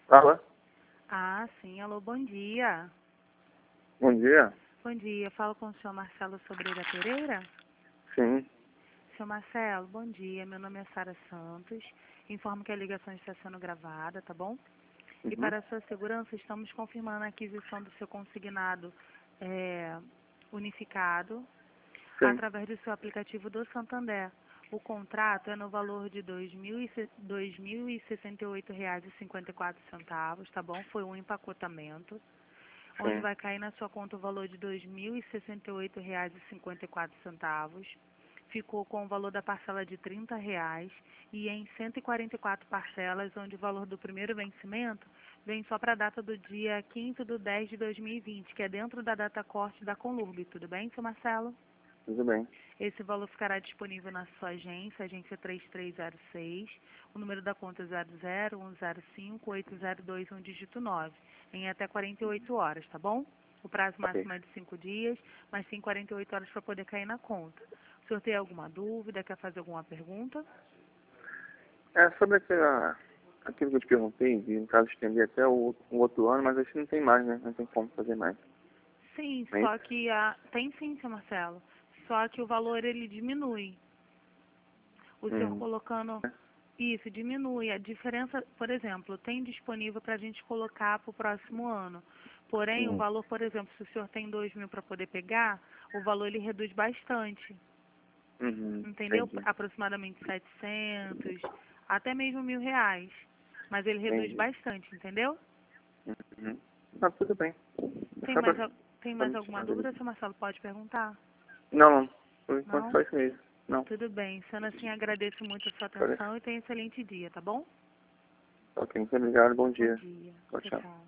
Alô? Ah, sim. Alô, bom dia. Bom dia. Bom dia. Falo com o senhor Marcelo Sobreira Pereira. Sim. Senhor Marcelo, bom dia. Meu nome é Sara Santos. Informo que a ligação está sendo gravada, tá bom? E Uhum. para a sua segurança, estamos confirmando a aquisição do seu consignado unificado Sim. através do seu aplicativo do Santander. O contrato é no valor de R$ 2.068,54, tá bom? Foi um empacotamento, onde Sim. vai cair na sua conta o valor de R$ 2.068,54. Ficou com o valor da parcela de R$ 30 e em 144 parcelas, onde o valor do primeiro vencimento vem só para a data do dia 15/10/2020, que é dentro da data corte da Conlurb. Tudo bem, seu Marcelo? Tudo bem. Esse valor ficará disponível na sua agência 3306, o número da conta é 00105802, dígito 9, em até 48 horas, tá bom? O prazo Ok. máximo é de 5 dias, mas tem 48 horas para poder cair na conta. O senhor tem alguma dúvida, quer fazer alguma pergunta? É sobre aquilo que eu te perguntei, de no caso estender até o outro ano, mas acho que não tem mais, né? Não tem como fazer mais. Sim, Não é só isso? que tem sim, seu Marcelo. Só que o valor ele diminui. O senhor Hum. colocando isso, diminui. A diferença, por exemplo, tem disponível para a gente colocar para o próximo ano. Porém, o Uhum. valor, por exemplo, se o senhor tem 2.000 para poder pegar, o valor ele reduz bastante. Uhum. Entendeu? Entendi. Aproximadamente 700, até mesmo R$ 1.000. Mas ele reduz Entendi. bastante, entendeu? Uhum. Tá, tudo bem. É Tem só mais, pra tem mais saber alguma saber. dúvida, seu Marcelo? Pode perguntar? Não, não. Por enquanto Não? só isso mesmo. Não. Tudo bem. Sendo assim, agradeço muito a sua Parece. atenção e tenha um excelente dia, tá bom? Ok, muito obrigado. Bom Bom dia. dia. Tchau, Tchau, tchau. tchau.